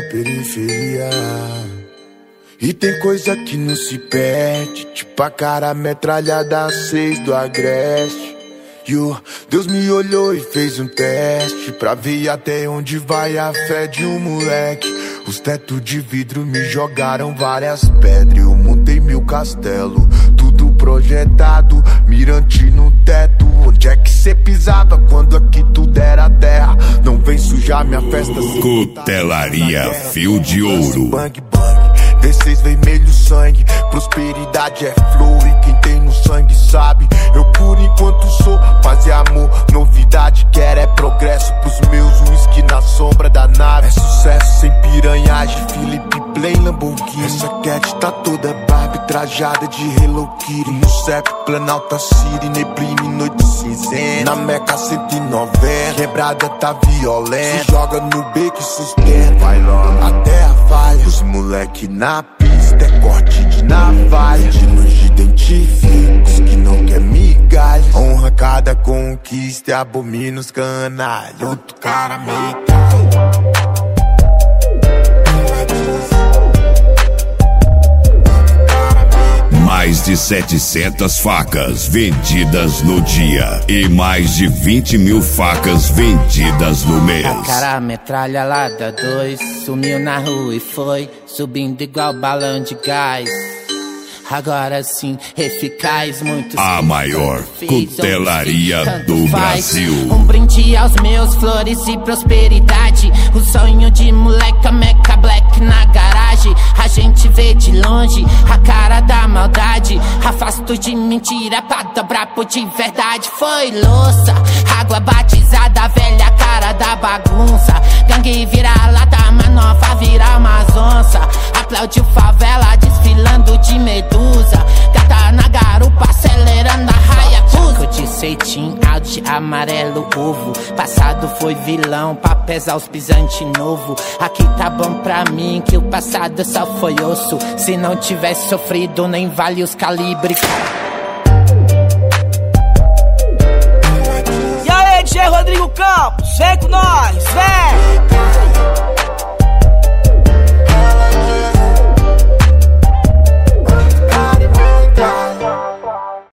periferia. E tem coisa que não se perde, tipo a cara metralhada 6 do Agreste. Deus me olhou e fez um teste pra ver até onde vai a fé de um moleque. Os tetos de vidro me jogaram várias pedras, eu montei 1000 castelos, tudo projetado, mirante no teto. Onde é que cê pisava quando aqui tudo era terra? Não vem sujar minha festa. Cutelaria Fio de Ouro. Bang, bang, V6 vermelho sangue, prosperidade é flow e quem tem no sangue sabe. Eu por enquanto sou paz e amor, novidade quero é progresso pros meus, whisky na sombra da nave. É sucesso sem piranhagem, Felipe Play Lamborghini. Essa cat tá toda Barbie, trajada de Hello Kitty. No CEP, Planalto City, neblina, noite cinzenta. Na Meca 190, quebrada tá violenta. Se joga no beco e sustenta, vai logo até a falha. Os moleque na pista é corte de navalha. De longe identifico os que não quer migalha. Honra cada conquista e abomina os canalhas. Outro cara meio Mais de 700 facas vendidas no dia e mais de 20 mil facas vendidas no mês. A cara metralhada 2 sumiu na rua e foi subindo igual balão de gás. Agora sim, eficaz, muito a maior cutelaria do Brasil. Um brinde aos meus, flores e prosperidade. O sonho de moleca, Meca Black na garagem. A gente vê de longe a cara da maldade. Afasto de mentira pra dobrar por de verdade. Foi louça, água batizada, velha cara da bagunça. Gangue vira lata, manova vira umas onça. Aplaudiu favela desfilando de medusa. Gata na garupa acelerando a raia. Chaco de ceitim, out amarelo ovo. Passado foi vilão pra pesar os pisantes novo. Aqui tá bom pra mim que o passado só foi osso. Se não tivesse sofrido nem vale os calibres. E aí, DJ Rodrigo Campos, vem com nós, vem!